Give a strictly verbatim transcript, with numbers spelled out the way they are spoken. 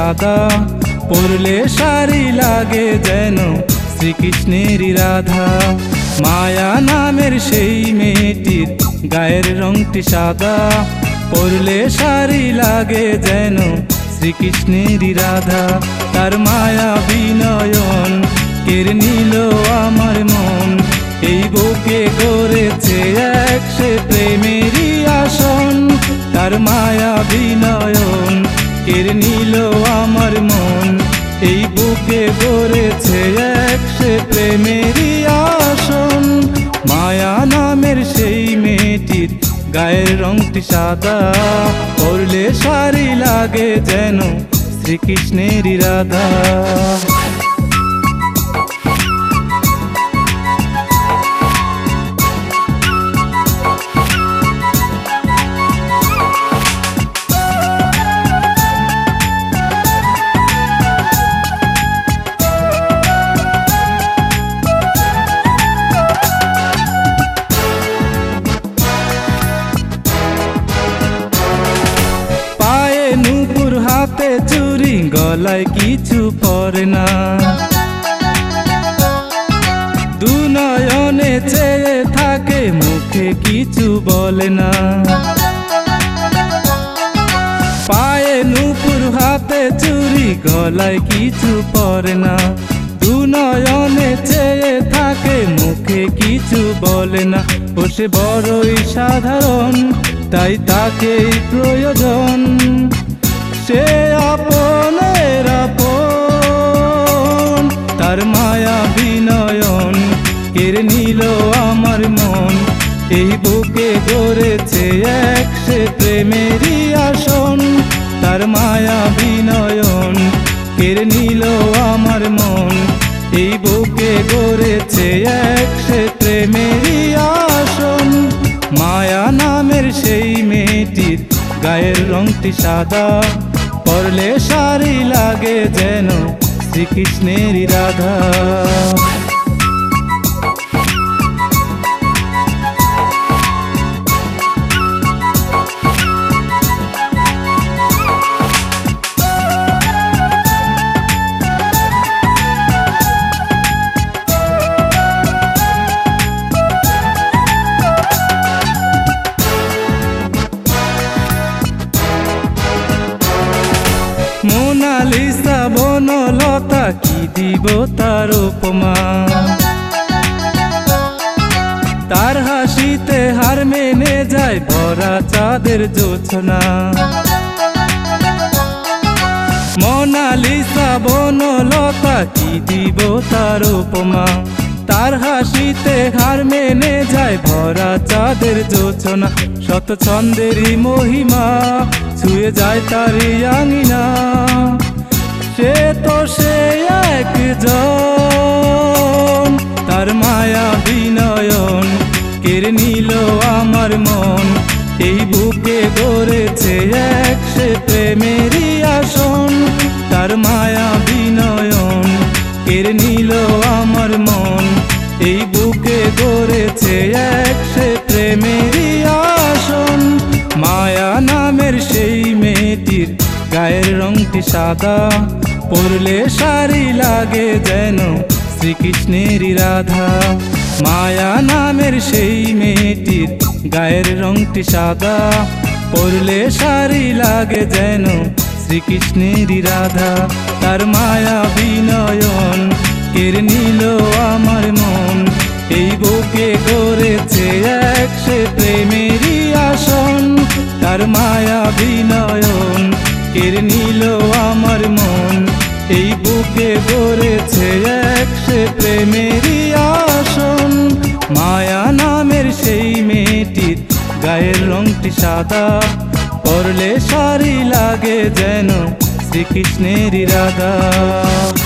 সাদা, পরলে শাড়ি লাগে যেন শ্রীকৃষ্ণেরই রাধা। মায়া নামের সেই মেয়েটির গায়ের রংটি সাদা, পরলে শাড়ি লাগে যেন শ্রীকৃষ্ণেরই রাধা। তার মায়া বিনয়ন কেড়ে নিল আমার মন, এই বুকে গড়েছে এক সে প্রেমেরই আসন। তার মায়া বিনয়ন কেড়ে নিল আমার মন, এই বুকে গড়েছে এক সে প্রেমেরই আসন। মায়া নামের সেই মেয়েটির গায়ের রংটি সাদা, পরলে শাড়ি লাগে যেন শ্রীকৃষ্ণেরই রাধা। হাতে চুরি, গলায় কিছু পরে না, দু নয়নে চেয়ে থাকে মুখে কিছু বলে না। পায়ে নূপুর হাতে চুরি, গলায় কিছু পরে না, দু নয়নে চেয়ে থাকে মুখে কিছু বলে না। ও সে বড়ই সাধারণ, তাই তাকেই প্রয়োজন, সে আপনের আপন। তার মায়া বিনয়ন কেড়ে নিল আমার মন, এই বুকে গড়েছে এক সে প্রেমেরই আসন। তার মায়া বিনয়ন কেড়ে নিল আমার মন, এই বুকে গড়েছে এক সে প্রেমেরই আসন। মায়া নামের সেই মেয়েটির গায়ের রংটি সাদা, পরলে শাড়ি লাগে যেন শ্রীকৃষ্ণেরই রাধা। মোনালিসা বনলতা, কি দিব তার উপমা, তার হাসিতে হার মেনে যায় ভরা চাঁদের জোছনা। মোনালিসা বনলতা, কি দিব তার উপমা, তার হাসিতে হার মেনে যায় ভরা চাঁদের জোছনা। শত ছন্দেরই মহিমা ছুঁয়ে যায় তারই আঙিনা, সে তো সে একজন। তার মায়া বিনয়ন কেড়ে নিল আমার মন, এই বুকে গড়েছে এক সে প্রেমেরই আসন। তার মায়া বিনয়ন কেড়ে নিল আমার মন, এই বুকে গড়েছে এক সে প্রেমেরই আসন। মায়া নামের সেই মেয়েটির গায়ের রংটি সাদা, পরলে শাড়ি লাগে যেন শ্রীকৃষ্ণেরই রাধা। মায়া নামের সেই মেয়েটির গায়ের রংটি সাদা, পরলে শাড়ি লাগে যেন শ্রীকৃষ্ণেরই রাধা। তার মায়া বিনয়ন কেড়ে নিল আমার মন, এই বুকে গড়েছে এক সে প্রেমেরই আসন। তার মায়া বিনয়ন কেড়ে নিল আমার মন, এই বুকে গড়েছে এক সে প্রেমেরই আসন। মায়া নামের সেই মেয়েটির গায়ের রংটি সাদা, পরলে শাড়ি লাগে যেন শ্রীকৃষ্ণেরই রাধা।